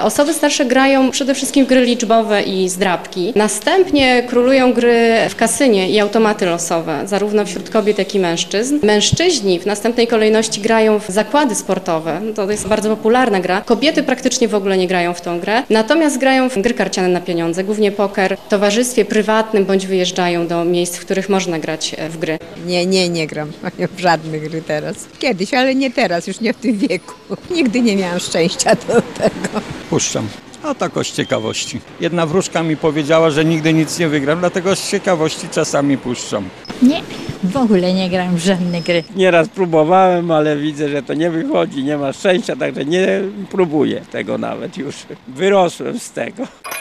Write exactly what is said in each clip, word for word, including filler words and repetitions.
Osoby starsze grają przede wszystkim w gry liczbowe i zdrabki. Następnie królują gry w kasynie i automaty losowe, zarówno wśród kobiet, jak i mężczyzn. Mężczyźni w następnej kolejności grają w zakłady sportowe. To jest bardzo popularna gra. Kobiety praktycznie w ogóle nie grają w tą grę, natomiast grają w gry karciane na pieniądze, głównie poker, w towarzystwie prywatnym bądź wyjeżdżają do miejsc, w których można grać w gry. Nie, nie, nie gram w żadne gry teraz. Kiedyś, ale nie teraz, już nie w tym wieku. Nigdy nie miałam szczęścia do tego. Puszczam. A tak z ciekawości. Jedna wróżka mi powiedziała, że nigdy nic nie wygram, dlatego z ciekawości czasami puszczam. Nie, w ogóle nie gram w żadne gry. Nieraz próbowałem, ale widzę, że to nie wychodzi, nie ma szczęścia, także nie próbuję tego nawet już. Wyrosłem z tego.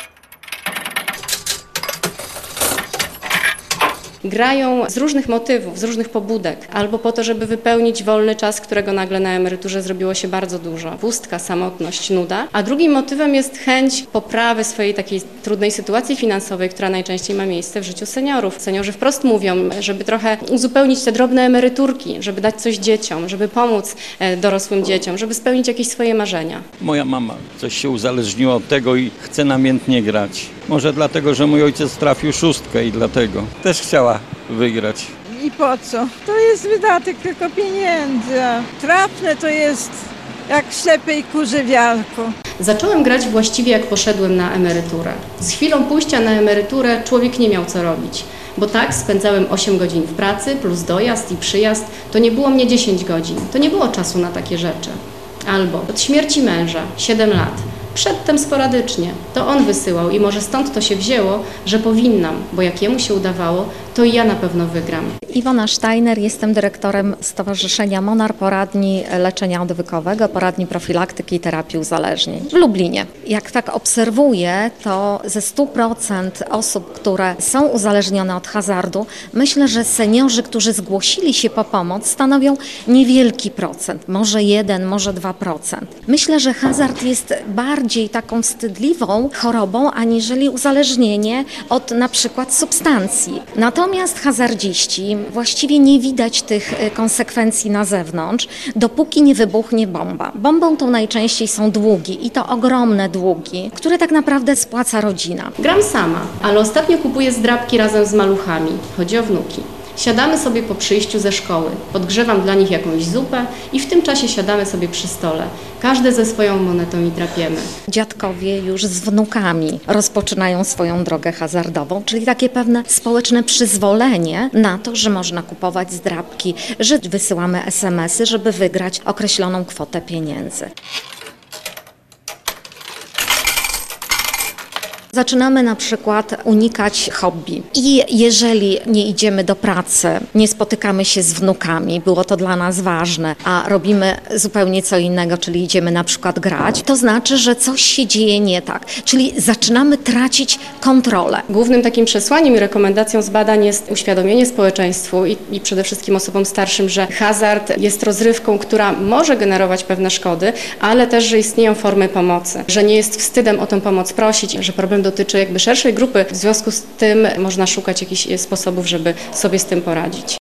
Grają z różnych motywów, z różnych pobudek, albo po to, żeby wypełnić wolny czas, którego nagle na emeryturze zrobiło się bardzo dużo. Pustka, samotność, nuda. A drugim motywem jest chęć poprawy swojej takiej trudnej sytuacji finansowej, która najczęściej ma miejsce w życiu seniorów. Seniorzy wprost mówią, żeby trochę uzupełnić te drobne emeryturki, żeby dać coś dzieciom, żeby pomóc dorosłym dzieciom, żeby spełnić jakieś swoje marzenia. Moja mama coś się uzależniła od tego i chce namiętnie grać. Może dlatego, że mój ojciec trafił szóstkę i dlatego też chciała wygrać. I po co? To jest wydatek tylko pieniędzy. Trafne to jest jak ślepej kurze wiarko. Zacząłem grać właściwie jak poszedłem na emeryturę. Z chwilą pójścia na emeryturę człowiek nie miał co robić. Bo tak, spędzałem osiem godzin w pracy, plus dojazd i przyjazd. To nie było mnie dziesięć godzin. To nie było czasu na takie rzeczy. Albo od śmierci męża, siedem lat. Przedtem sporadycznie. To on wysyłał i może stąd to się wzięło, że powinnam, bo jak jemu się udawało, to i ja na pewno wygram. Iwona Steiner, jestem dyrektorem Stowarzyszenia Monar Poradni Leczenia Odwykowego, Poradni Profilaktyki i Terapii Uzależnień w Lublinie. Jak tak obserwuję, to ze stu procent osób, które są uzależnione od hazardu, myślę, że seniorzy, którzy zgłosili się po pomoc, stanowią niewielki procent, może jeden, może dwa procent. Myślę, że hazard jest bardziej taką wstydliwą chorobą, aniżeli uzależnienie od na przykład substancji. Natomiast hazardziści właściwie nie widać tych konsekwencji na zewnątrz, dopóki nie wybuchnie bomba. Bombą tą najczęściej są długi i to ogromne długi, które tak naprawdę spłaca rodzina. Gram sama, ale ostatnio kupuję zdrabki razem z maluchami. Chodzi o wnuki. Siadamy sobie po przyjściu ze szkoły, podgrzewam dla nich jakąś zupę i w tym czasie siadamy sobie przy stole. Każdy ze swoją monetą i drapiemy. Dziadkowie już z wnukami rozpoczynają swoją drogę hazardową, czyli takie pewne społeczne przyzwolenie na to, że można kupować zdrabki, że wysyłamy es em esy, żeby wygrać określoną kwotę pieniędzy. Zaczynamy na przykład unikać hobby i jeżeli nie idziemy do pracy, nie spotykamy się z wnukami, było to dla nas ważne, a robimy zupełnie co innego, czyli idziemy na przykład grać, to znaczy, że coś się dzieje nie tak, czyli zaczynamy tracić kontrolę. Głównym takim przesłaniem i rekomendacją z badań jest uświadomienie społeczeństwu i, i przede wszystkim osobom starszym, że hazard jest rozrywką, która może generować pewne szkody, ale też, że istnieją formy pomocy, że nie jest wstydem o tę pomoc prosić, że problem dotyczy jakby szerszej grupy. W związku z tym można szukać jakichś sposobów, żeby sobie z tym poradzić.